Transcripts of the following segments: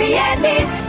FM.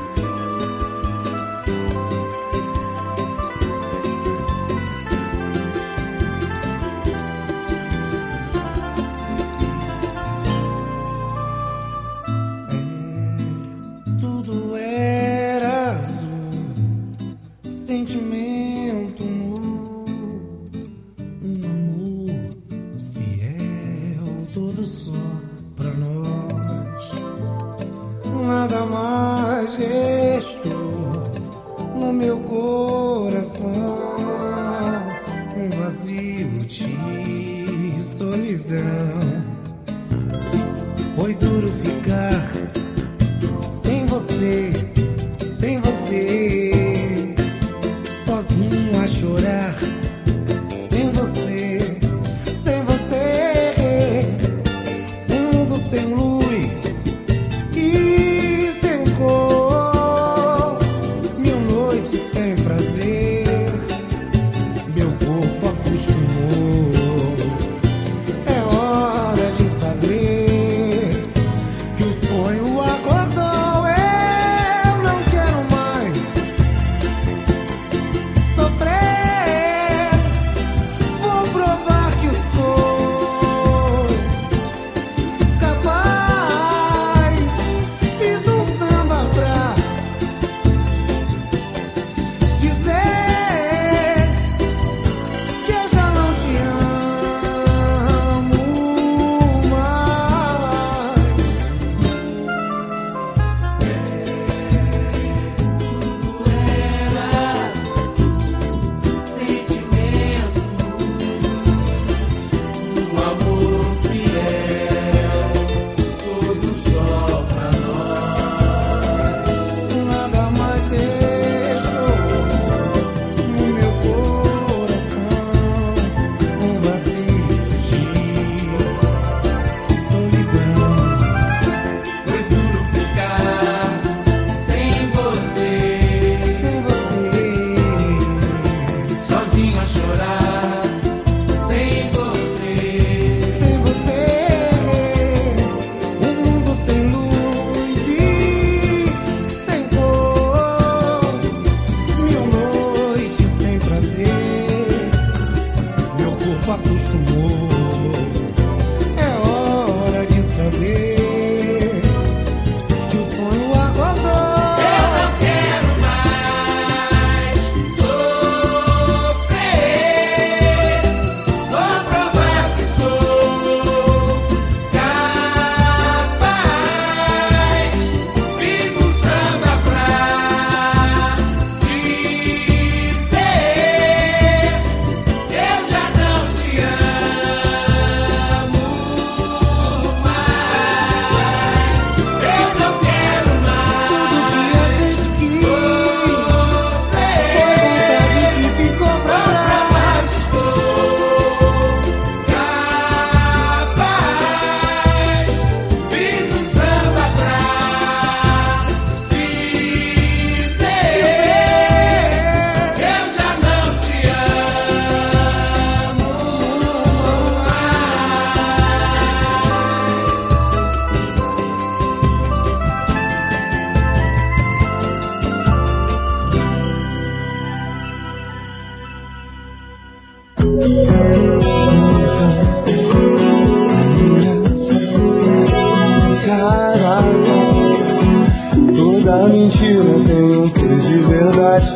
Toda mentira tem um quê de verdade.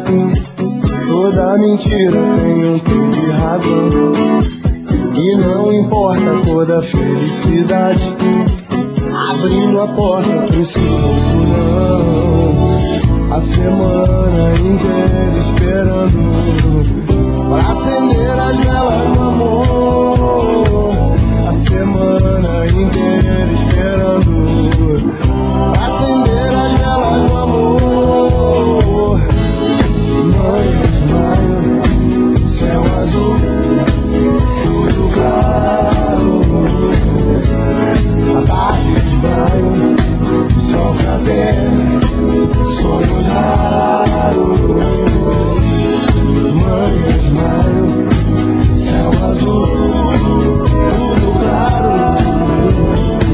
Toda mentira tem um quê de razão. E não importa a cor da felicidade, abrindo a porta pro seu não. A semana inteira esperando pra acender as velas do amor. A semana inteira esperando pra acender as velas do amor. Manhã de maio, céu azul, tudo claro. A tarde de maio, sol cadente, sonhos raros. Manhã de maio, céu azul, tudo claro.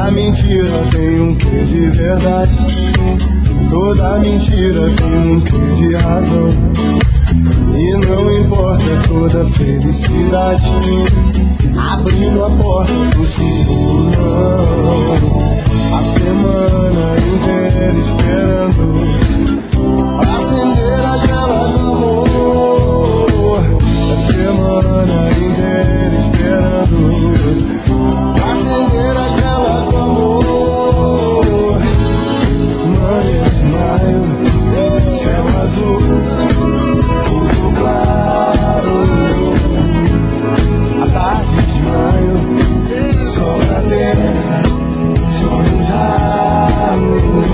Toda mentira tem um quê de verdade. Toda mentira tem um quê de razão. E não importa toda felicidade, abrindo a porta do seguro não. A semana inteira esperando acender as velas do amor. A semana inteira esperando acender as velas do amor. Manhã de maio, céu azul, tudo claro. A tarde de maio, sol na terra, sonhos raros.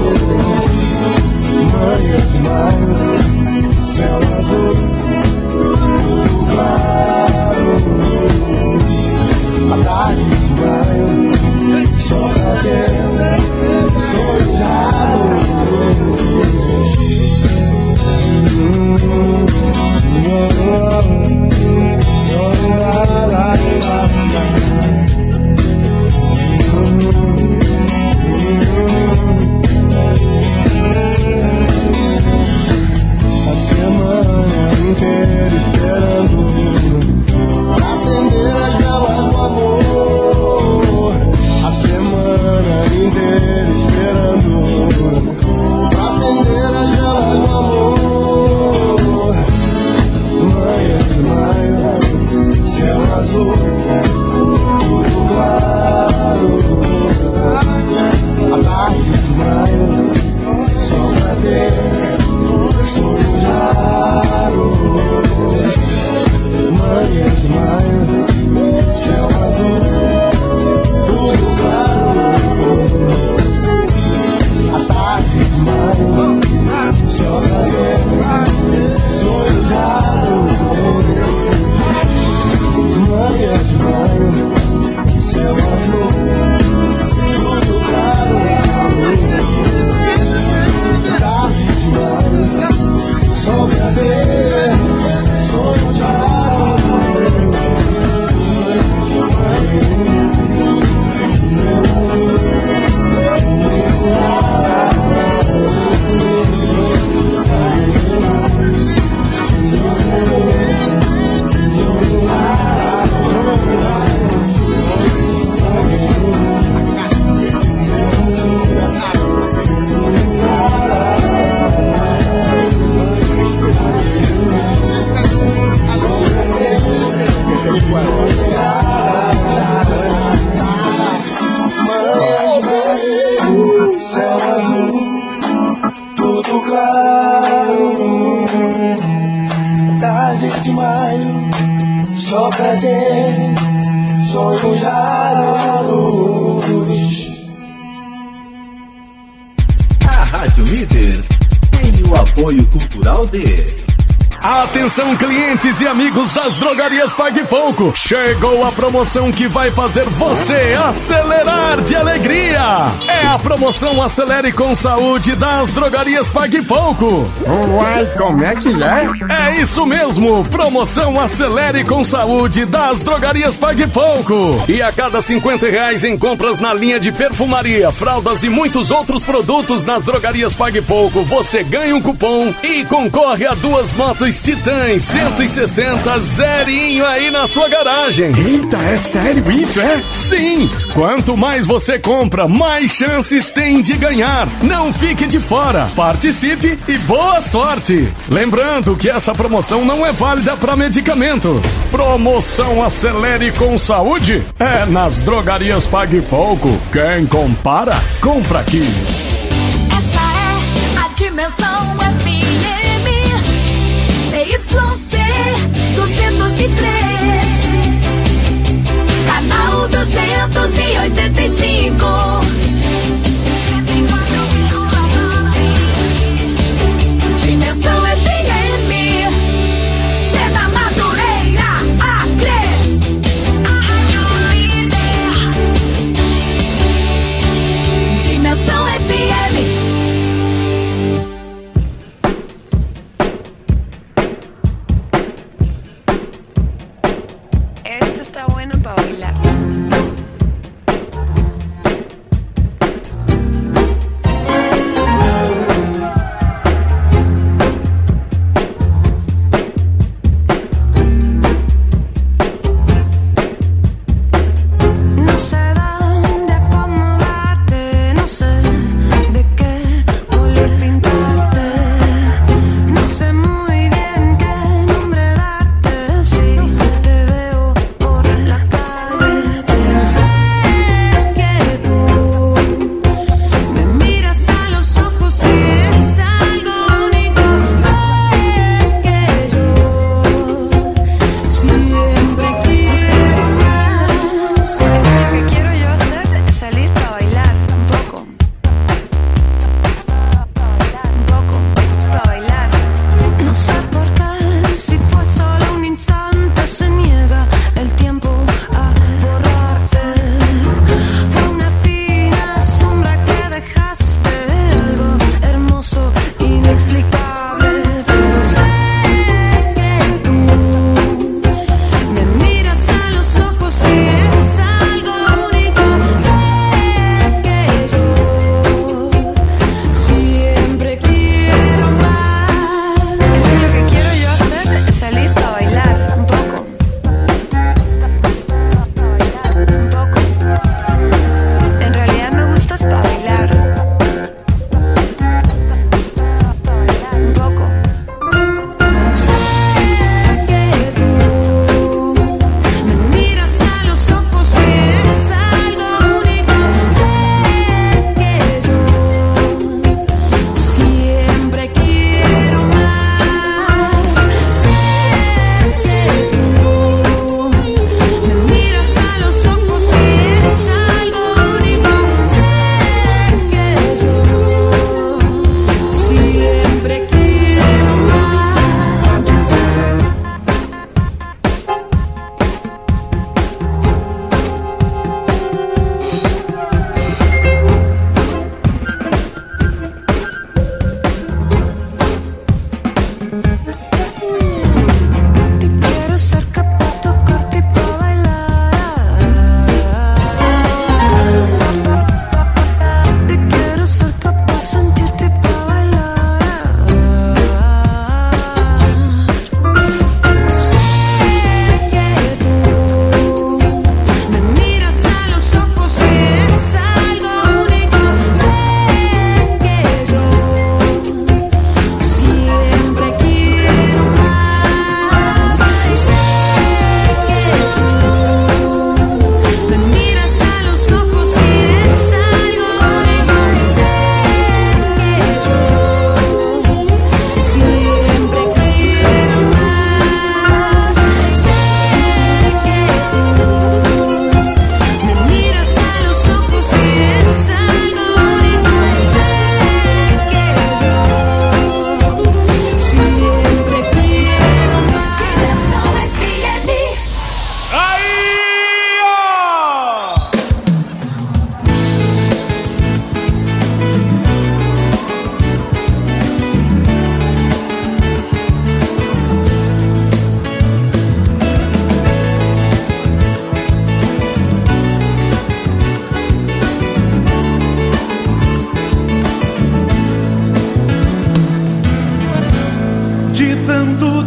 Manhã de maio, céu azul, tudo claro. A tarde de maio, sol na terra, sonhos raros. A semana inteira esperando acender as velas do amor. A semana inteira esperando acender as velas do amor. Manhã de maio, céu azul, tudo claro. A tarde de maio, sol na terra, sonhos raros. Manhã de maio, céu azul, tudo claro. A tarde de maio, sol na terra, sonhos raros. Manhã de maio, céu azul, tudo claro. Tarde de maio, sol na terra, sonhos raros. Céu azul, tudo claro. Tarde de maio, só cadê sonhos raros. A Rádio Líder tem o apoio cultural de... Atenção, clientes e amigos das drogarias Pague Pouco. Chegou a promoção que vai fazer você acelerar de alegria. É a promoção Acelere com Saúde das drogarias Pague Pouco. Uai, como é que é? É isso mesmo, promoção Acelere com Saúde das drogarias Pague Pouco. E a cada R$50 em compras na linha de perfumaria, fraldas e muitos outros produtos nas drogarias Pague Pouco, você ganha um cupom e concorre a 2 motos Titãs 160 zerinho aí na sua garagem. Eita, é sério isso, é? Sim! Quanto mais você compra, mais chances tem de ganhar. Não fique de fora. Participe e boa sorte! Lembrando que essa promoção não é válida para medicamentos. Promoção Acelere com Saúde é nas drogarias Pague Pouco. Quem compara, compra aqui. Essa é a Dimensão FM. CYC 203, canal 285. Dimensão FM, Cena Madureira, Acre. Dimensão FM.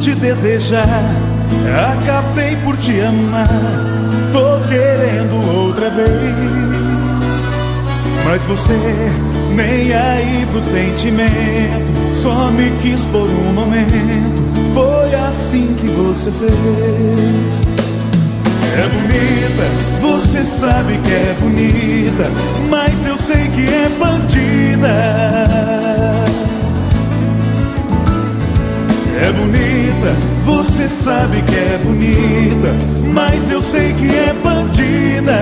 te desejar, acabei por te amar, tô querendo outra vez. Mas você nem aí pro sentimento, só me quis por um momento, foi assim que você fez. É bonita, você sabe que é bonita, mas eu sei que é bandida. É bonita, você sabe que é bonita, mas eu sei que é bandida.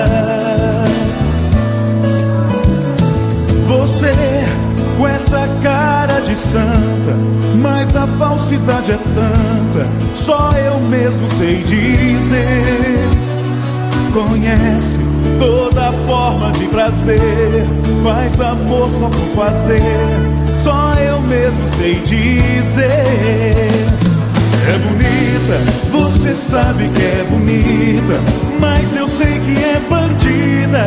Você com essa cara de santa, mas a falsidade é tanta, só eu mesmo sei dizer. Conhece toda forma de prazer, faz amor só por fazer, só eu mesmo sei dizer. É bonita, você sabe que é bonita, mas eu sei que é bandida.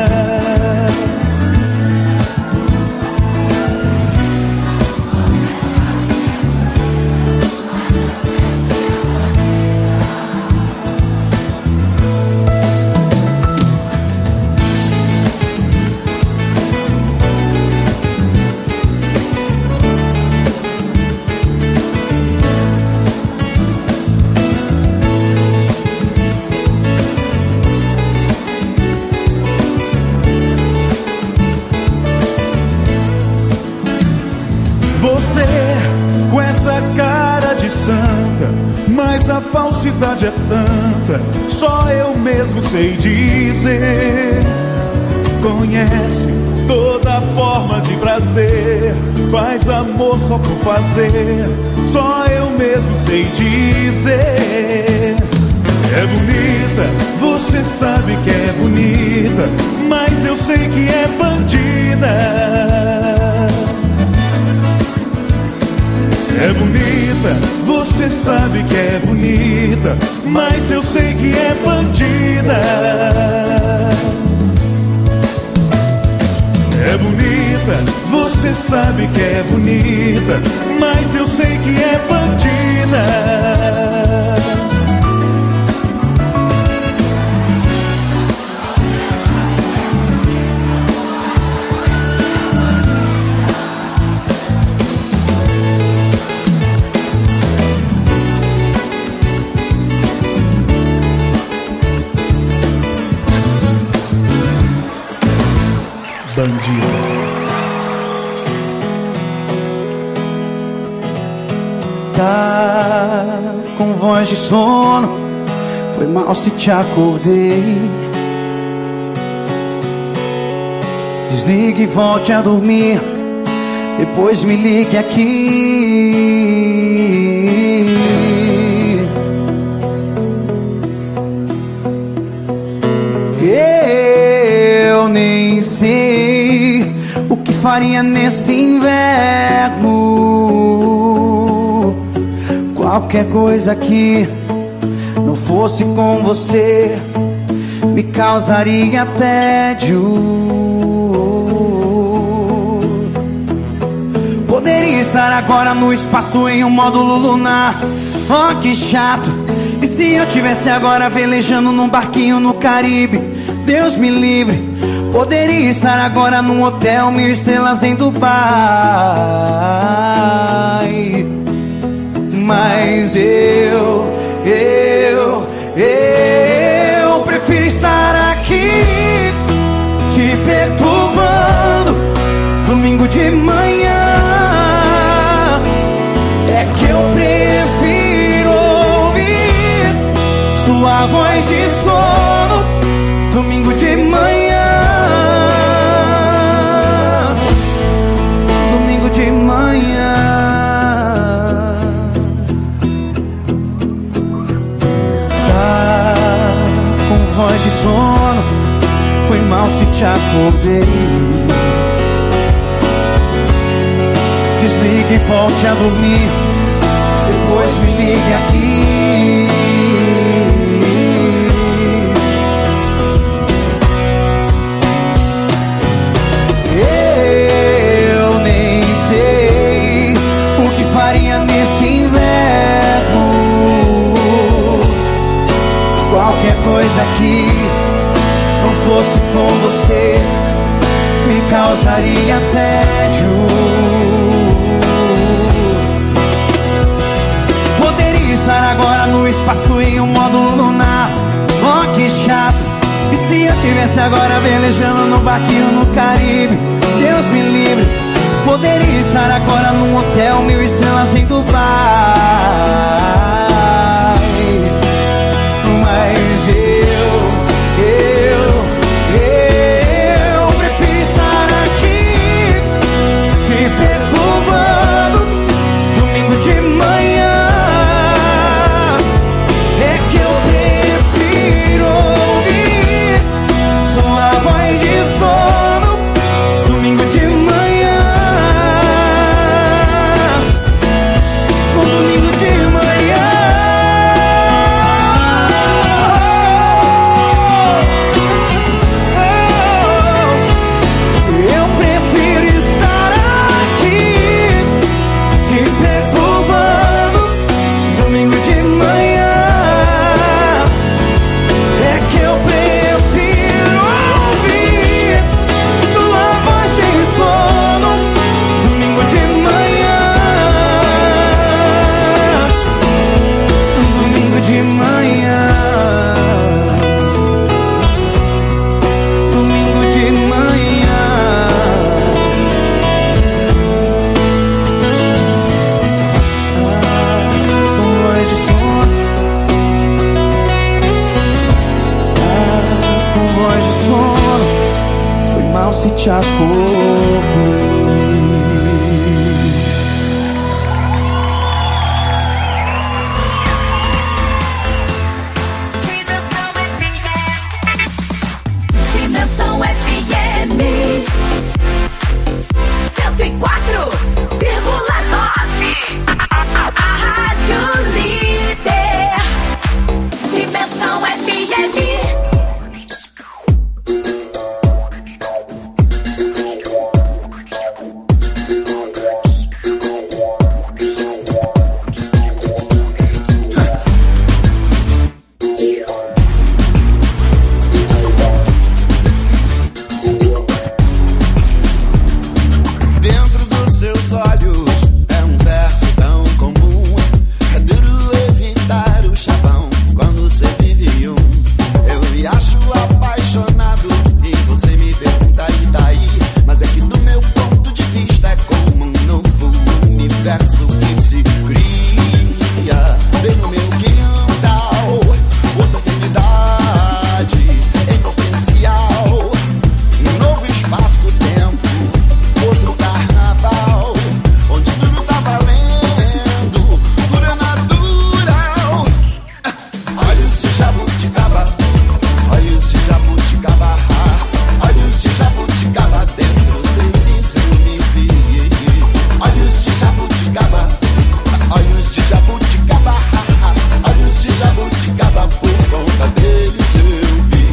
Você com essa cara de santa, mas a falsidade é tanta, só eu mesmo sei dizer. Conhece toda forma de prazer, faz amor só por fazer, só eu mesmo sei dizer. É bonita, você sabe que é bonita, mas eu sei que é bandida. É bonita, você sabe que é bonita, mas eu sei que é bandida. É bonita, você sabe que é bonita, mas eu sei que é bandida. Bandida. Tá com voz de sono, foi mal se te acordei. Desligue e volte a dormir, depois me ligue aqui. Eu nem sei o que faria nesse inverno. Qualquer coisa que não fosse com você me causaria tédio. Poderia estar agora no espaço em um módulo lunar. Oh, que chato. E se eu tivesse agora velejando num barquinho no Caribe? Deus me livre. Poderia estar agora num hotel 1000 estrelas em Dubai. Mas eu prefiro estar aqui te perturbando domingo de manhã. É que eu prefiro ouvir sua voz de sono domingo de manhã. Domingo de manhã. Tá com voz de sono, foi mal se te acordei. Desligue e volte a dormir, depois me ligue aqui. Eu nem sei o que faria nesse inverno. coisa que não fosse com você me causaria tédio. Poderia estar agora no espaço em um módulo lunar. Oh, que chato. E se eu tivesse agora velejando no barquinho no Caribe? Deus me livre. Poderia estar agora num hotel 1000 estrelas em Dubai. Mas eu prefiro estar aqui te perturbando domingo de manhã. É que eu prefiro ouvir sua voz de sono domingo de manhã. Domingo de manhã. Eu prefiro estar aqui te perturbando domingo de manhã. É que eu prefiro ouvir sua voz de sono domingo de manhã. Domingo de manhã. Domingo de manhã. Com voz de sono. Com voz de sono. Foi mal se te acoplei. Dimensão FM 104,9. A rádio líder. Dimensão FM. Dentro dos seus olhos é um verso tão comum. É duro evitar o chavão quando você vive um. Eu me acho apaixonado e você me pergunta e daí. Mas é que do meu ponto de vista é como um novo universo que se cria bem no meu quintal. Outra eternidade em potencial. Um novo espaço-tempo. Outro carnaval, onde tudo tá valendo, dura natural. Olhos de jabuticaba, olhos de jabuticaba, olhos de jabuticaba dentro deles eu me vi. Olhos de jabuticaba, olhos de jabuticaba, olhos de jabuticaba, por conta deles eu vi.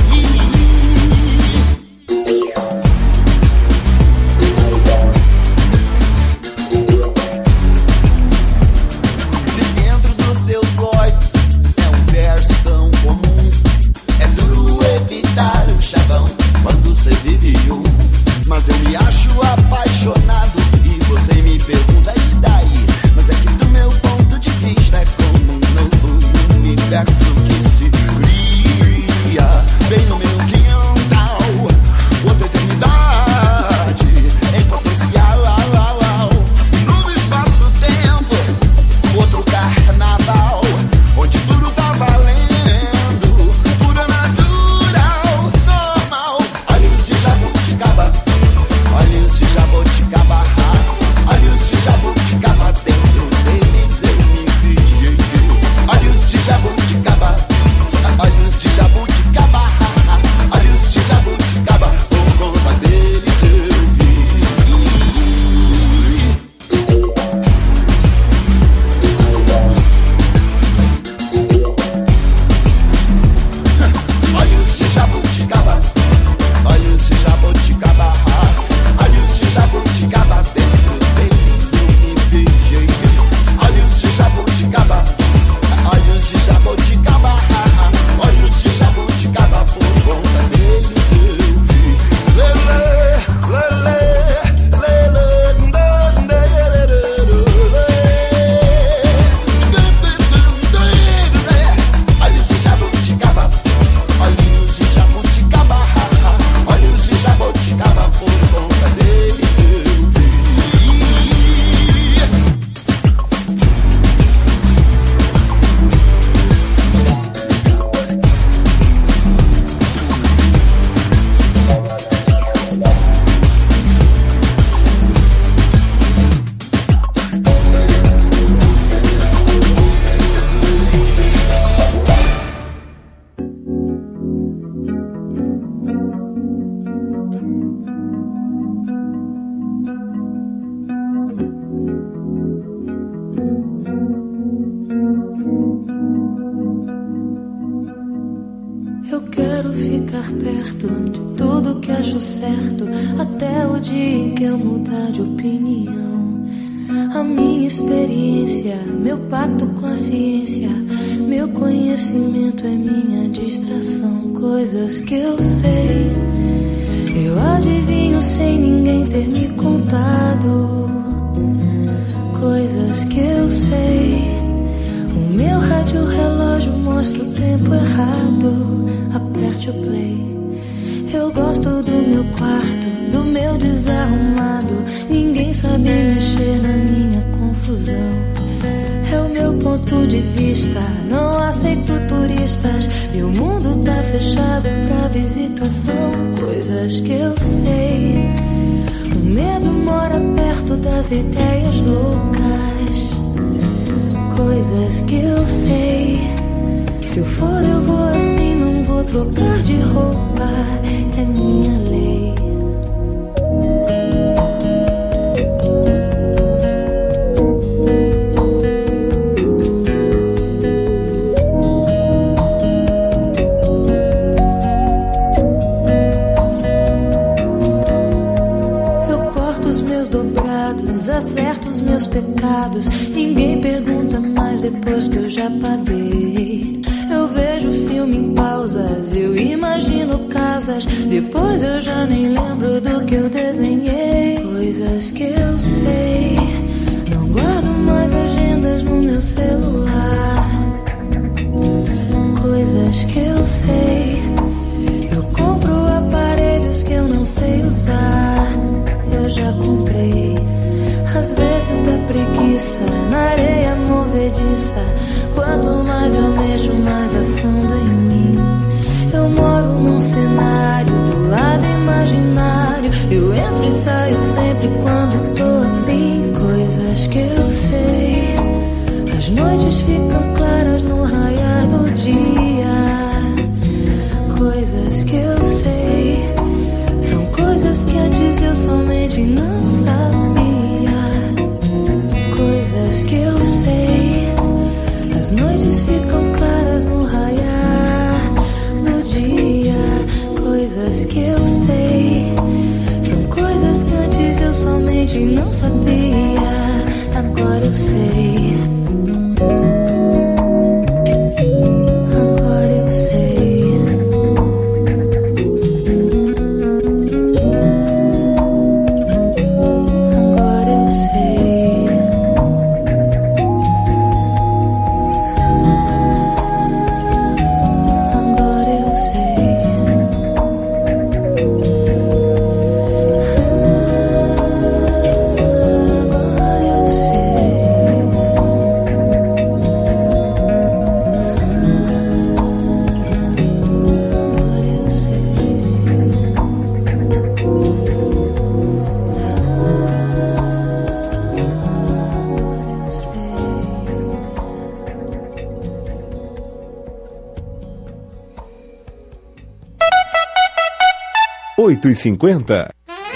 De dentro dos seus olhos é um verso tão comum. É duro evitar o chavão quando você vive um. Mas eu me acho apaixonado e você me pergunta e daí. Mas é que do meu ponto de vista é como um novo universo que se cria bem no meu quintal. Outra eternidade em potencial. Novo espaço-tempo. Outro carnaval, onde tudo tá valendo, pura natural, normal. Olhos de jabuticaba, olhos de jabuticaba, olhos de jabuticaba dentro deles eu me vi. Olhos de jabuticaba, olhos de jabuticaba, perto de tudo que acho certo, até o dia em que eu mudar de opinião. A minha experiência, meu pacto com a ciência, meu conhecimento é minha distração. Coisas que eu sei, eu adivinho sem ninguém ter me contado. Coisas que eu sei, o meu rádio relógio mostra o tempo errado. Aperte o play. Eu gosto do meu quarto, do meu desarrumado. Ninguém sabe mexer na minha confusão. É o meu ponto de vista, não aceito turistas. Meu mundo tá fechado pra visitação. Coisas que eu sei, o medo mora perto das ideias loucas. Coisas que eu sei, se eu for eu vou assim, não vou trocar de roupa, é minha lei. Eu corto os meus dobrados, acerto os meus pecados. Ninguém pergunta mais depois que eu já paguei. Eu vejo filme em pausas, eu imagino casas. Depois eu já nem lembro do que eu desenhei. Coisas que eu sei, não guardo mais agendas no meu celular. Coisas que eu sei, eu compro aparelhos que eu não sei usar. Eu já comprei, às vezes dá preguiça, na areia movediça. Quanto mais eu mexo, mais afundo em mim. Eu moro num cenário do lado imaginário. Eu entro e saio sempre quando tô afim. Coisas que eu sei, as noites ficam claras no raiar do dia. Coisas que eu sei, são coisas que antes eu somente não sabia. Coisas que eu sei, as noites ficam claras no raiar do dia. Coisas que eu sei, são coisas que antes eu somente não sabia. Agora eu sei. Agora eu sei. Agora eu sei. Agora eu sei. Agora eu sei. Agora eu sei. 8h50.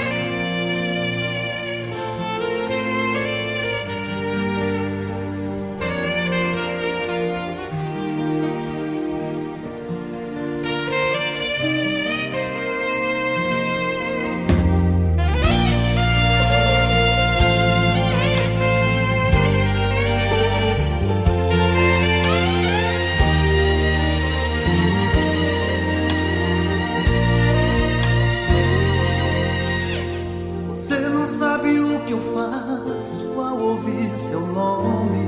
Você não sabe o que eu faço ao ouvir seu nome.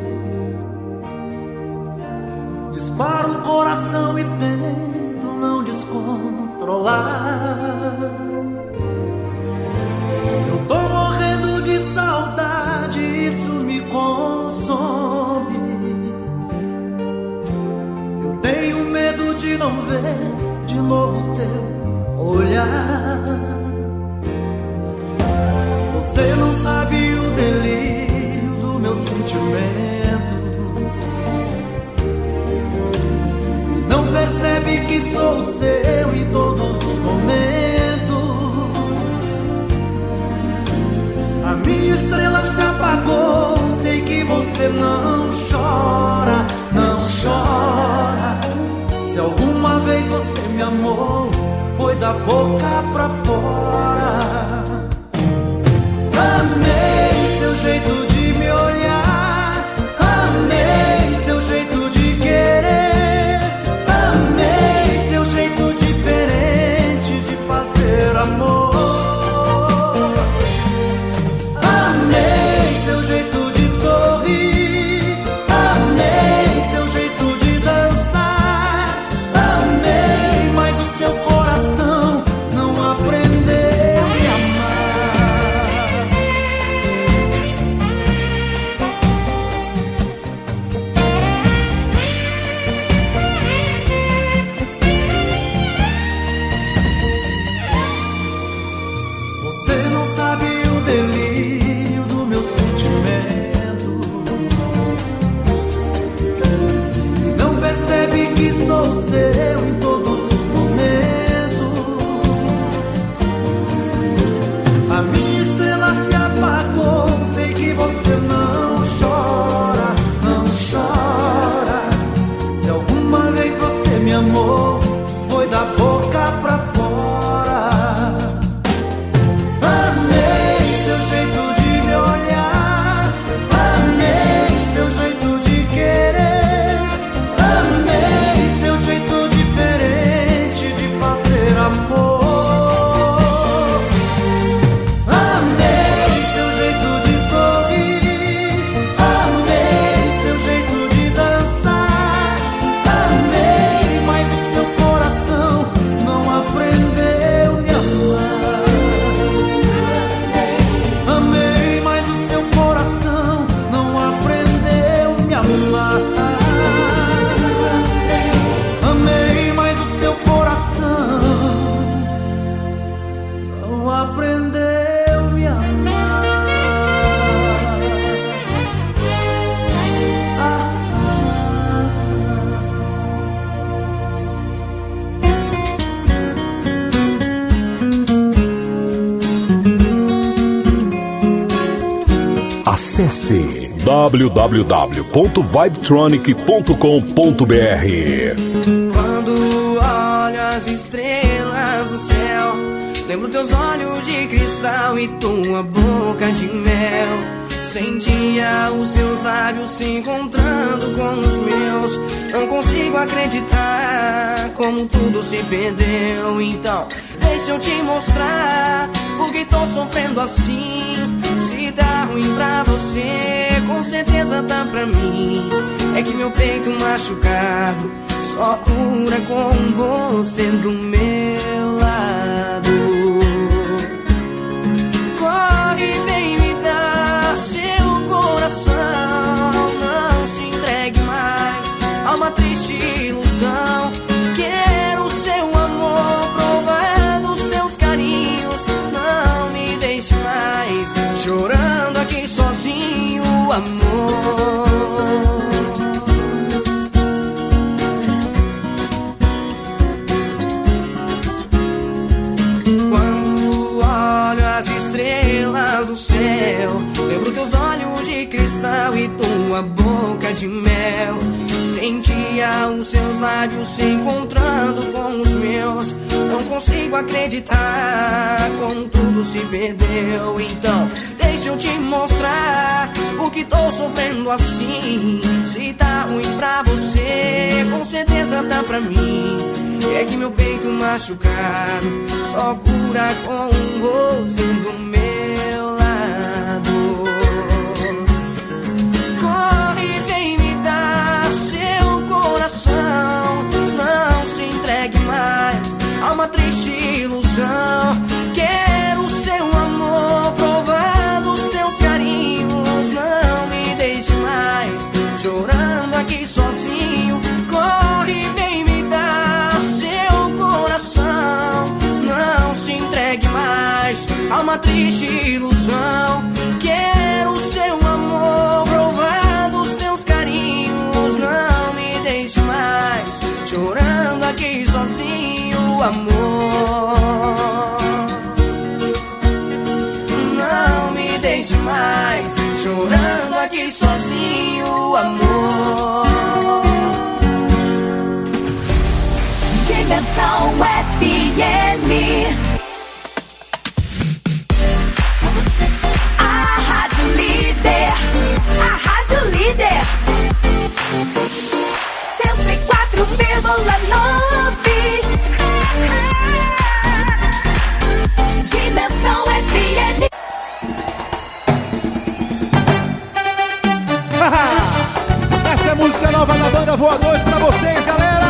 Disparo o coração e tento não descontrolar. Eu tô morrendo de saudade, isso me consome. Eu tenho medo de não ver de novo teu olhar. Você não sabe o delírio do meu sentimento. Não percebe que sou seu em todos os momentos. A minha estrela se apagou. Sei que você não chora, não chora. Se alguma vez você me amou, da boca pra fora. Amei seu jeito de me olhar, amei seu jeito de querer, amei seu jeito diferente de fazer amor. Amei seu jeito de sorrir, amei seu jeito de dançar, amei, mas o seu coração não aprendeu a me amar. Você não sabe o delírio do meu sentimento, não percebe que sou seu em todos os momentos. A minha estrela se apagou, sei que você não chora, não chora. Se alguma vez você me amou, foi da boca pra fora. Amei seu jeito de me olhar, amei seu jeito de querer, amei seu jeito diferente de fazer amor. Amei seu jeito de sorrir, amei seu jeito de dançar, amei, mas o seu coração não aprendeu a me amar. Amei, mas o seu coração não aprendeu a me amar. Amei, mas o seu coração não aprendeu a me amar. Acesse www.vibetronic.com.br. Quando olho as estrelas no céu, lembro teus olhos de cristal e tua boca de mel. Sentia os seus lábios se encontrando com os meus. Não consigo acreditar como tudo se perdeu. Então deixa eu te mostrar porque tô sofrendo assim. Se tá ruim pra você, com certeza tá pra mim. É que meu peito machucado só cura com você do meu lado. Corre, vem me dar seu coração. Não se entregue mais a uma triste ilusão. Quero seu amor, provar dos teus carinhos. Não me deixe mais chorando aqui sozinho, amor. Quando olho as estrelas no céu, lembro teus olhos de cristal e tua boca de mel. Sentia os seus lábios se encontrando com os meus. Não consigo acreditar como tudo se perdeu. Então deixa eu te mostrar porque tô sofrendo assim. Se tá ruim pra você, com certeza tá pra mim. É que meu peito machucado só cura com você do meu lado. Corre, vem me dar seu coração. Não se entregue mais a uma triste ilusão. Quero seu amor, provar dos teus carinhos. Não me deixe mais chorando aqui sozinho. Corre, vem me dar seu coração. Não se entregue mais a uma triste ilusão. Quero seu amor, provar dos teus carinhos. Não me deixe mais chorando aqui sozinho, amor. Não me deixe mais chorando aqui sozinho, amor. Dimensão FM. FM. A Rádio Líder. A Rádio Líder. 104,9. Dimensão FM. Essa é a música nova da banda Voadores pra vocês, galera!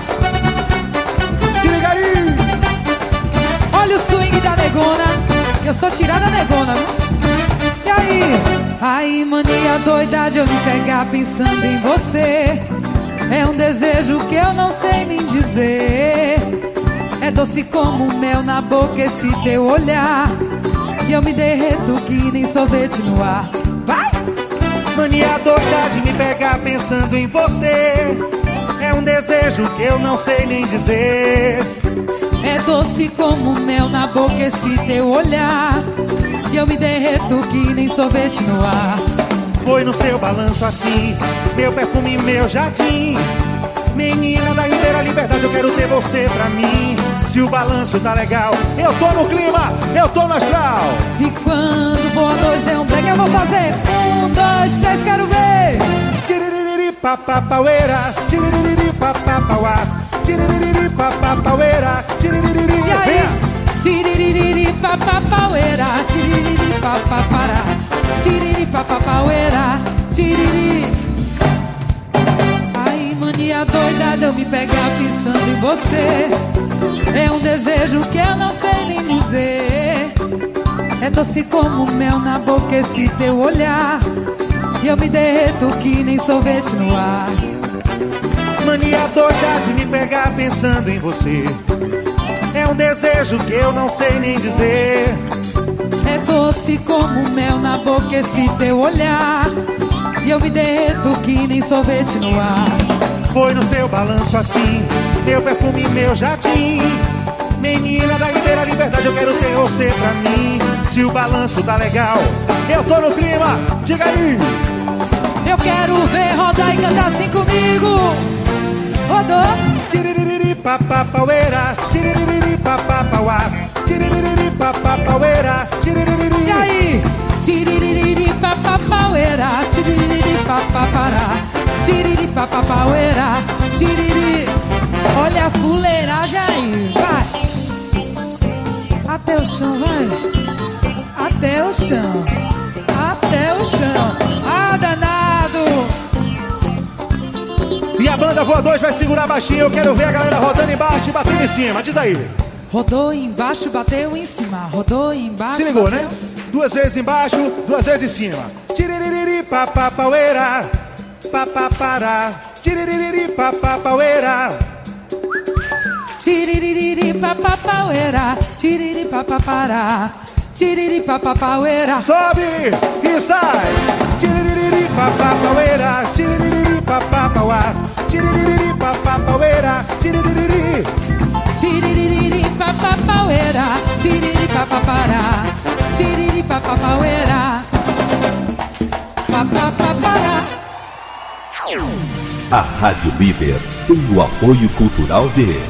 Se liga aí! Olha o swing da negona, que eu sou tirada negona, viu? E aí? Aí, mania doida de eu me pegar pensando em você. É um desejo que eu não sei nem dizer. É doce como mel na boca esse teu olhar. E eu me derreto que nem sorvete no ar. Vai! Mania doida de me pegar pensando em você. É um desejo que eu não sei nem dizer. É doce como mel na boca esse teu olhar. E eu me derreto que nem sorvete no ar. Foi no seu balanço assim, meu perfume, meu jardim. Menina da inteira liberdade, eu quero ter você pra mim. Se o balanço tá legal, eu tô no clima, eu tô no astral. E quando Voadores der um break, eu vou fazer 1, 2, 3, quero ver. Tiririri papapaueira, tiririri papapauá, tiririri papapaueira, tiririri. E aí? Tiririri papapaueira, tiririri papapará, tiriri papapaueira, tiriri. Ai, mania doida de eu me pegar pensando em você. É um desejo que eu não sei nem dizer. É doce como mel na boca esse teu olhar. E eu me derreto que nem sorvete no ar. Mania doida de me pegar pensando em você. É um desejo que eu não sei nem dizer. É doce como mel na boca esse teu olhar. E eu me derreto que nem sorvete no ar. Foi no seu balanço assim, meu perfume, meu jardim. Menina da inteira liberdade, eu quero ter você pra mim. Se o balanço tá legal, eu tô no clima, diga aí. Eu quero ver rodar e cantar assim comigo. Rodou. Tiririri papapaueira, tiririri papapauá, tiririri papapaueira, tiririri. E aí? Tiririri papapaueira, tiririri papapará, tiriri papapaueira, tiriri. Olha a fuleiragem aí, vai. Até o chão, vai. Até o chão. Até o chão. Ah, danado. E a banda Voadores vai segurar baixinho. Eu quero ver a galera rodando embaixo e batendo em cima. Diz aí. Rodou embaixo, bateu em cima. Rodou embaixo. Se ligou, bateu... né? 2 vezes embaixo, 2 vezes em cima. Tiririri papapaueira, papapará, tiririri papapaueira. Tiririri papapaueira, tiriri papapará, tiriri papapaueira. Sobe e sai. Tiririri papapaueira, tiririri papapauá, tiririri papapaueira, tiririri. Tiririri papapaueira, tiriri papapará, tiriri papapaueira, papapará. A Rádio Líder tem o apoio cultural de...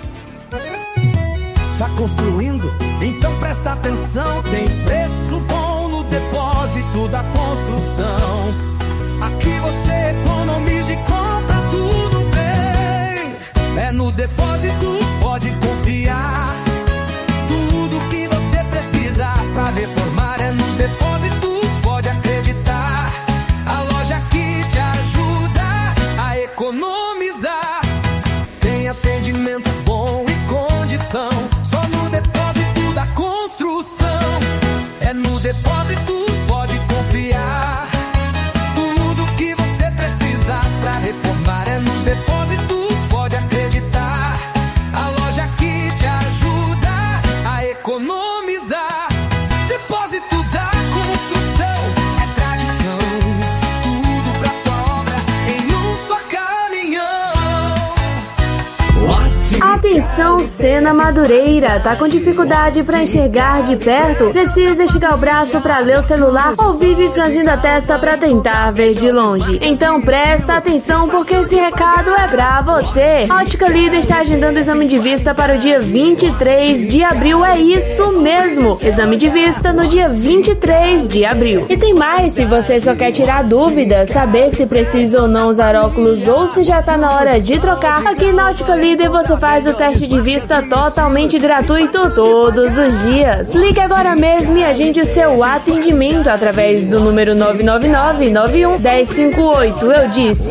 Tá construindo? Então presta atenção. Tem preço bom no depósito da construção. Aqui você economiza e compra tudo bem. É no depósito, pode confiar. Tudo que você precisa pra reformar é no depósito, pode acreditar. A loja que te ajuda a economizar. Tem atendimento bom e condição. Só no depósito da construção. É no depósito, pode confiar. Tudo que você precisa pra reformar é no depósito, pode acreditar. A loja que te ajuda a economizar. Depósito da construção é tradição. Tudo pra sua obra em um só caminhão. A Atenção, Sena Madureira, tá com dificuldade pra enxergar de perto? Precisa esticar o braço pra ler o celular ou vive franzindo a testa pra tentar ver de longe? Então presta atenção porque esse recado é pra você. A Ótica Líder está agendando exame de vista para o dia 23 de abril, é isso mesmo, exame de vista no dia 23 de abril. E tem mais, se você só quer tirar dúvidas, saber se precisa ou não usar óculos ou se já tá na hora de trocar, aqui na Ótica Líder você faz o teste de vista totalmente gratuito todos os dias. Ligue agora mesmo e agende o seu atendimento através do número 999-91-1058. Eu disse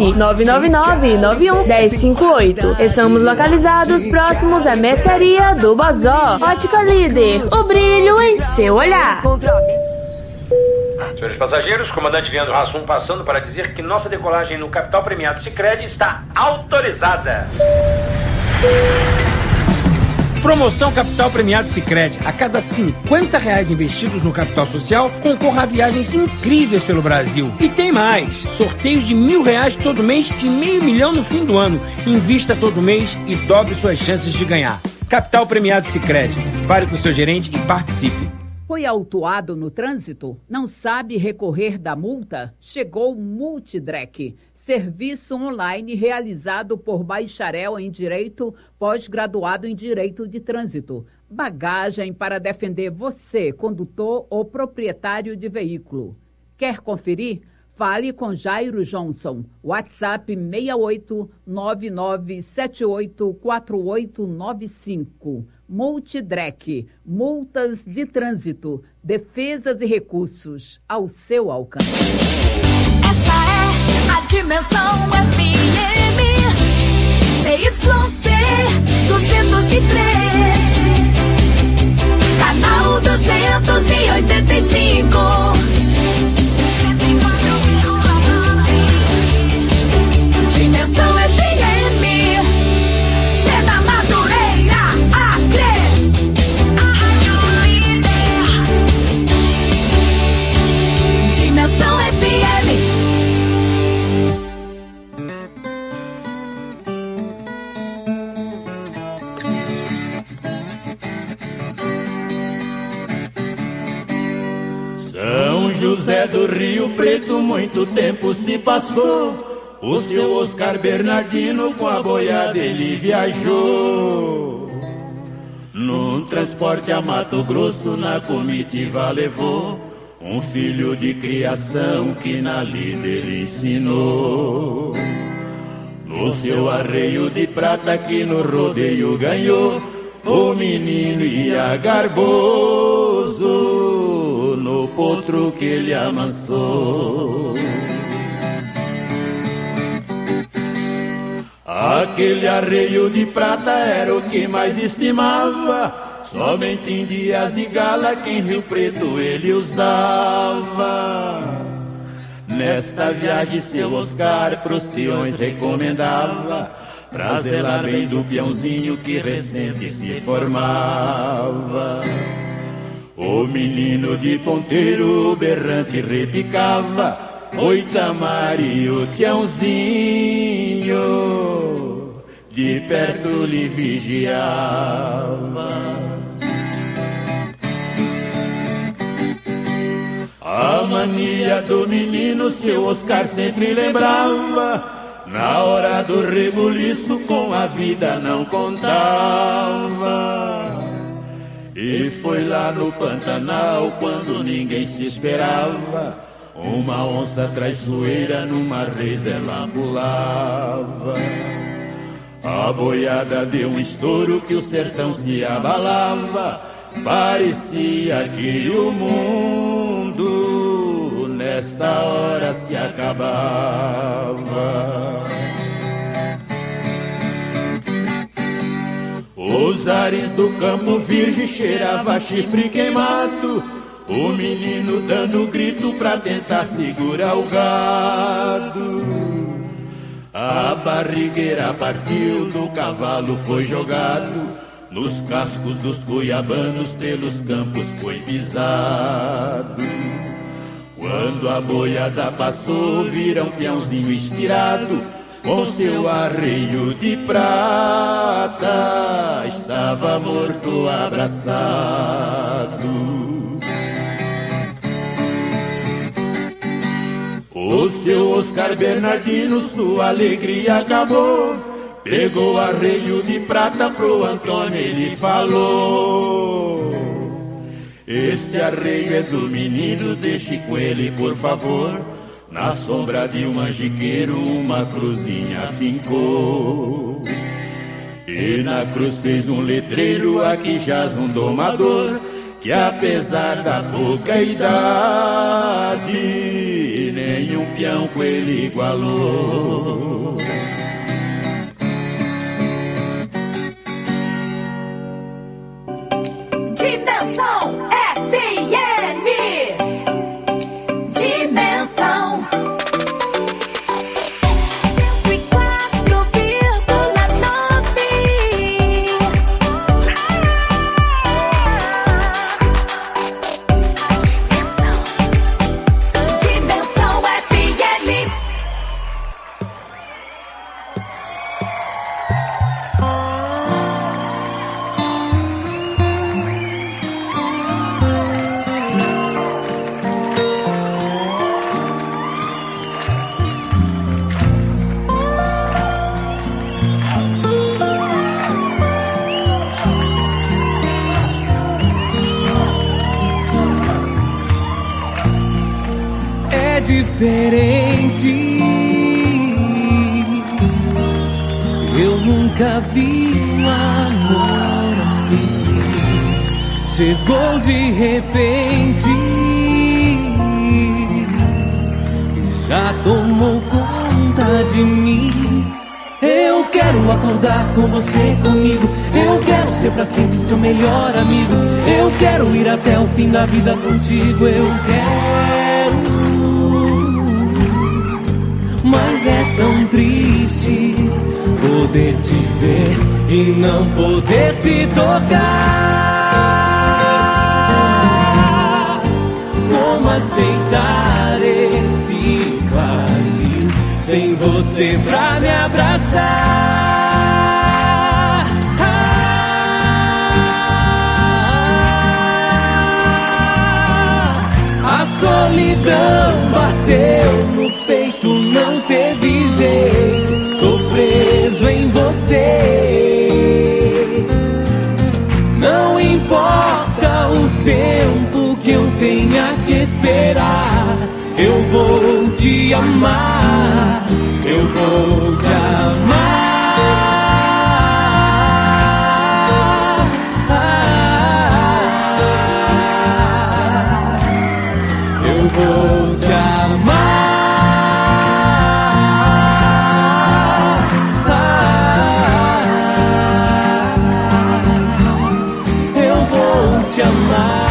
999-91-1058. Estamos localizados próximos à mercearia do Bozó. Ótica Líder, o brilho em seu olhar. Senhores passageiros, comandante Leandro Hassum passando para dizer que nossa decolagem no Capital Premiado Sicredi está autorizada. Promoção Capital Premiado Sicredi. A cada R$50 investidos no capital social, concorra a viagens incríveis pelo Brasil. E tem mais. Sorteios de R$1.000 todo mês e R$500 mil no fim do ano. Invista todo mês e dobre suas chances de ganhar. Capital Premiado Sicredi. Fale com o seu gerente e participe. Foi autuado no trânsito? Não sabe recorrer da multa? Chegou o Multidrec, serviço online realizado por bacharel em Direito, pós-graduado em Direito de Trânsito. Bagagem para defender você, condutor ou proprietário de veículo. Quer conferir? Fale com Jairo Johnson. WhatsApp 6899784895. Multidrec, multas de trânsito, defesas e recursos ao seu alcance. Essa é a Dimensão FM, CYC 203, canal 285. Dimensão FM, Sena Madureira, Acre, a Rádio Líder. Dimensão FM. São José do Rio Preto, muito tempo se passou. O seu Oscar Bernardino com a boiada ele viajou. Num transporte a Mato Grosso na comitiva levou um filho de criação que na lida ele ensinou. No seu arreio de prata que no rodeio ganhou, o menino ia garboso no potro que ele amansou. Aquele arreio de prata era o que mais estimava, somente em dias de gala que em Rio Preto ele usava. Nesta viagem seu Oscar pros peões recomendava, pra zelar bem do peãozinho que recente se formava. O menino de ponteiro berrante repicava, oi Tamari, o tiãozinho de perto lhe vigiava. A mania do menino seu Oscar sempre lembrava, na hora do rebuliço com a vida não contava. E foi lá no Pantanal quando ninguém se esperava, uma onça traiçoeira numa reis ela pulava. A boiada deu um estouro que o sertão se abalava, parecia que o mundo nesta hora se acabava. Os ares do Campo Virgem cheirava chifre queimado, o menino dando grito pra tentar segurar o gado. A barrigueira partiu, do cavalo foi jogado, nos cascos dos cuiabanos pelos campos foi pisado. Quando a boiada passou, viram um peãozinho estirado, com seu arreio de prata, estava morto abraçado. O seu Oscar Bernardino, sua alegria acabou, pegou arreio de prata pro Antônio, ele falou: este arreio é do menino, deixe com ele por favor. Na sombra de um manjiqueiro uma cruzinha fincou, e na cruz fez um letreiro: aqui jaz um domador, que apesar da pouca idade, nenhum peão com ele igualou. Dimensão FM. Dimensão 104,9. Dimensão FM. É diferente, eu nunca vi um amor assim. Chegou de repente e já tomou conta de mim. Eu quero acordar com você comigo, eu quero ser pra sempre seu melhor amigo, eu quero ir até o fim da vida contigo, eu quero. Mas é tão triste poder te ver e não poder te tocar. Como aceitar esse vazio sem você pra me abraçar? A solidão bateu no peito, não teve jeito, tô preso em você. Não importa o tempo que eu tenha que esperar, eu vou te amar, eu vou te amar. Eu vou te amar. Eu vou te amar.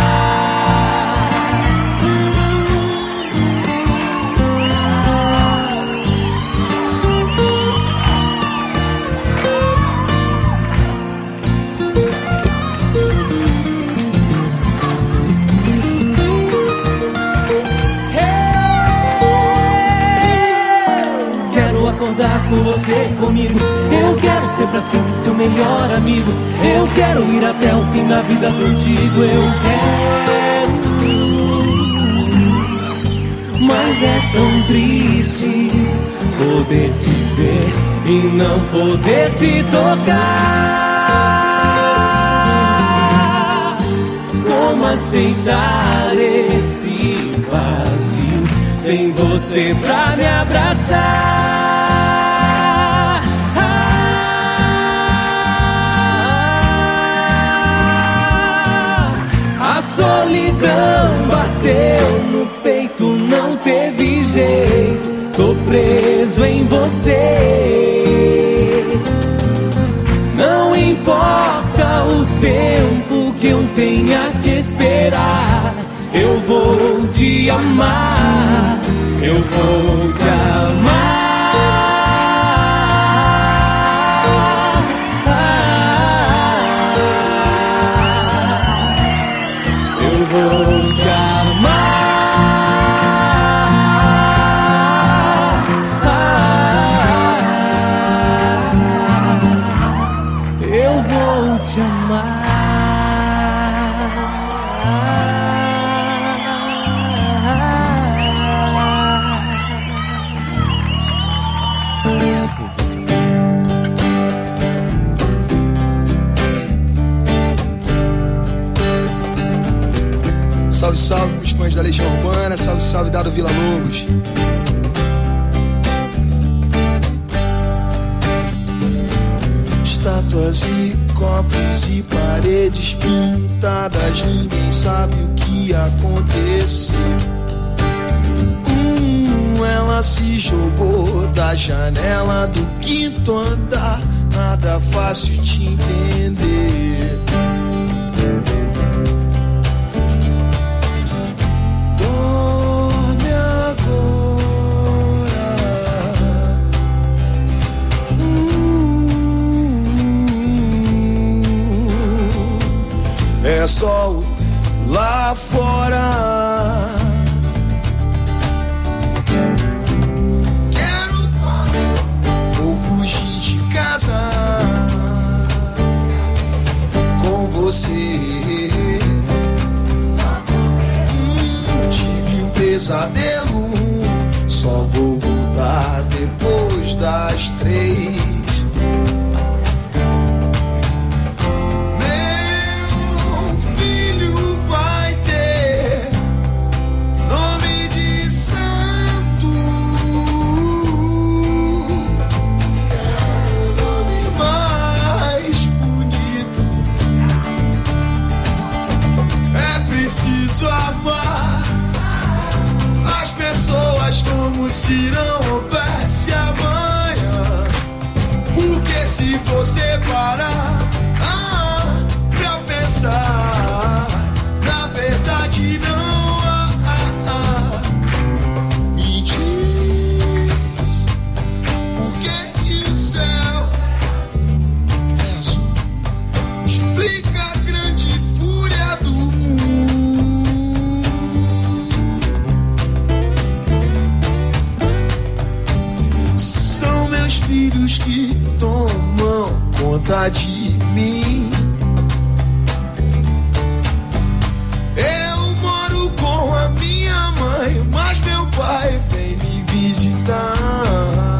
Com você comigo, eu quero ser pra sempre seu melhor amigo, eu quero ir até o fim da vida contigo, eu quero. Mas é tão triste poder te ver e não poder te tocar. Como aceitar esse vazio sem você pra me abraçar? A solidão bateu no peito, não teve jeito, tô preso em você. Não importa o tempo que eu tenha que esperar, eu vou te amar, eu vou te amar. Eu vou te amar. salve pros fãs da Legião Urbana, salve, salve Dado Vila Lobos. Estátuas e cofres e paredes pintadas, ninguém sabe o que aconteceu. Ela se jogou da janela do 5º andar, nada fácil de entender. Dorme agora. É sol lá fora. Com você tive um pesadelo, só vou voltar depois das 3. Meu filho vai ter nome de santo. Preciso amar as pessoas como se não houvesse amanhã. Porque se você parar pra pensar, na verdade não me diz por que o céu é azul. Explica a grande fúria do filhos que tomam conta de mim. Eu moro com a minha mãe, mas meu pai vem me visitar.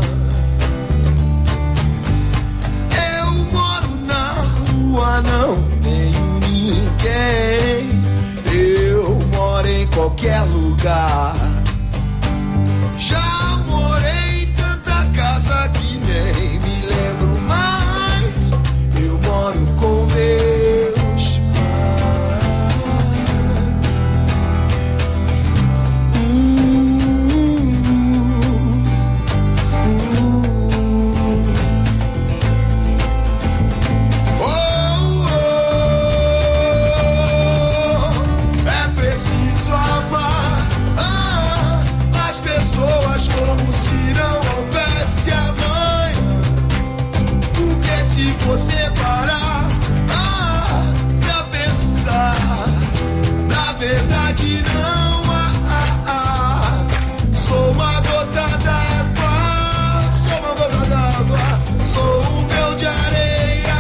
Eu moro na rua, não tenho ninguém. Eu moro em qualquer lugar. Já morei em tanta casa que nem me lembro mais. Eu moro com meus É preciso amar as pessoas como se não houvesse amanhã. Porque se você parar pra pensar, na verdade não sou uma gota d'água, sou uma gota d'água, sou um grão de areia.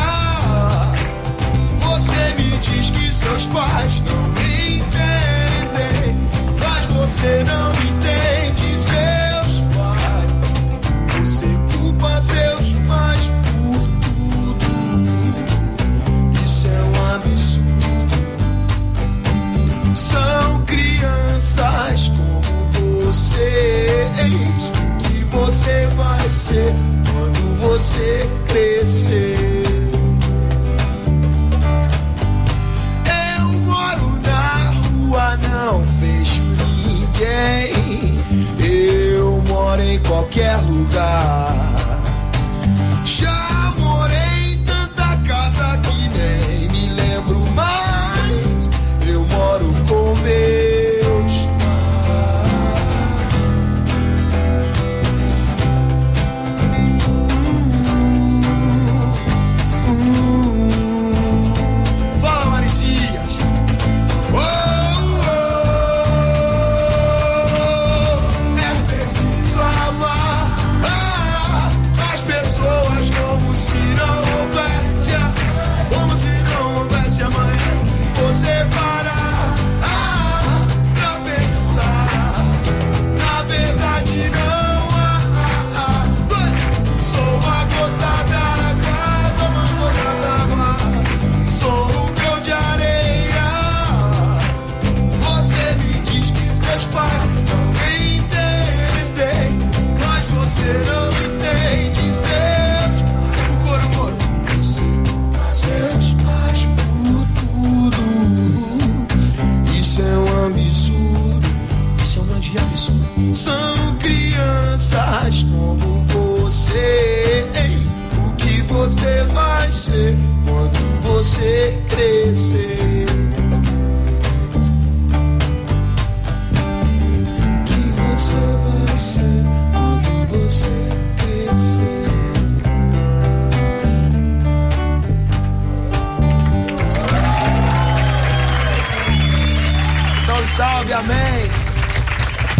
Você me diz que seus pais não me entendem, mas você não entende seus pais. Você culpa seus pais por tudo. Isso é um absurdo. São crianças como vocês que você vai ser quando você crescer. Eu moro na rua, não vejo ninguém. Eu moro em qualquer lugar. Já morei em tanta casa que nem me lembro mais. Eu moro com meus Fala, Maricias. É preciso amar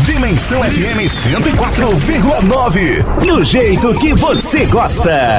Dimensão FM 104,9. Do jeito que você gosta.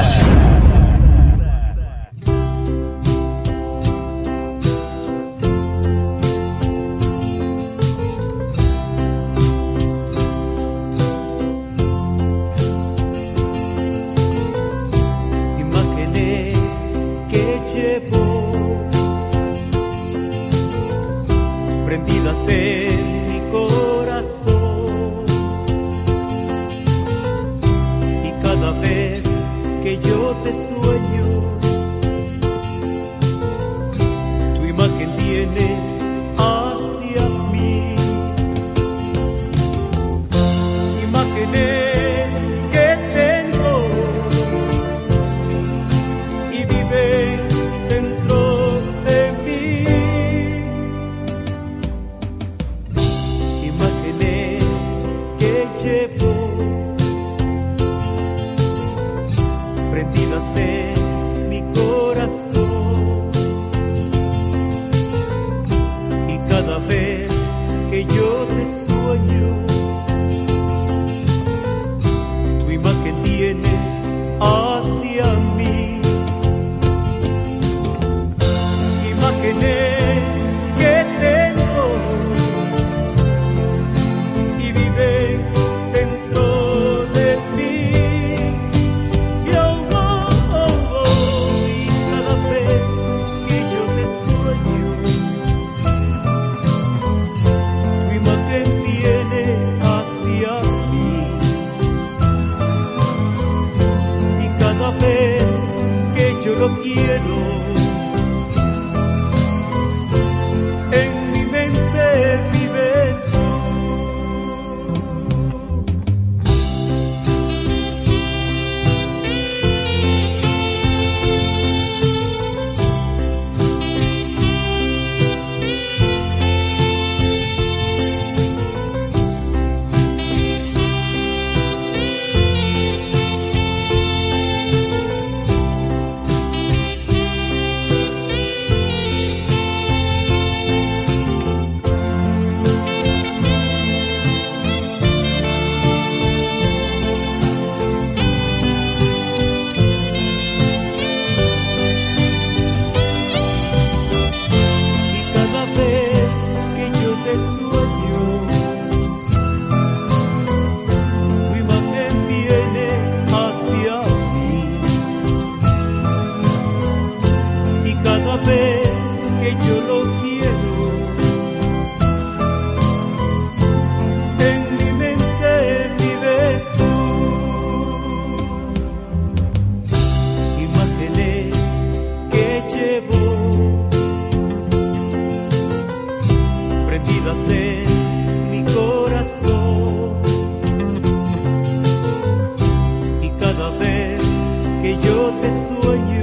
Y cada vez que yo te sueño